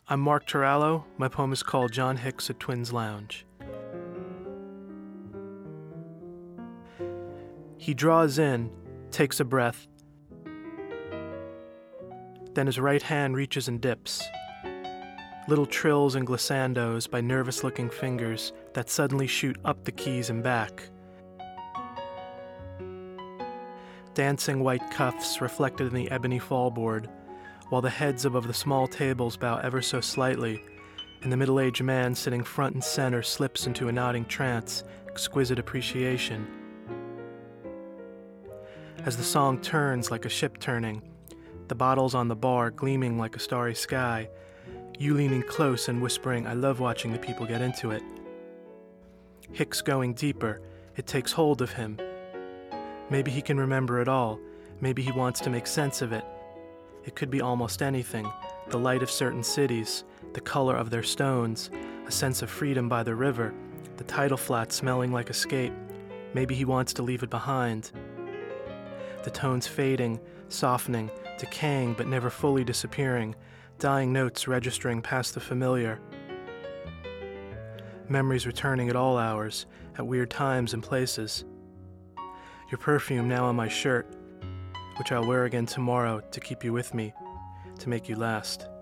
I'm Mark Turallo. My poem is called John Hicks at Twins Lounge. He draws in, takes a breath, then his right hand reaches and dips. Little trills and glissandos by nervous-looking fingers that suddenly shoot up the keys and back. Dancing white cuffs reflected in the ebony fallboard, while the heads above the small tables bow ever so slightly, and the middle-aged man sitting front and center slips into a nodding trance, exquisite appreciation. As the song turns like a ship turning, the bottles on the bar gleaming like a starry sky, you leaning close and whispering, "I love watching the people get into it." Hicks going deeper, it takes hold of him. Maybe he can remember it all. Maybe he wants to make sense of it. It could be almost anything. The light of certain cities, the color of their stones, a sense of freedom by the river, the tidal flat smelling like escape. Maybe he wants to leave it behind. The tones fading, softening, decaying but never fully disappearing, dying notes registering past the familiar. Memories returning at all hours, at weird times and places. Your perfume now on my shirt, which I'll wear again tomorrow to keep you with me, to make you last.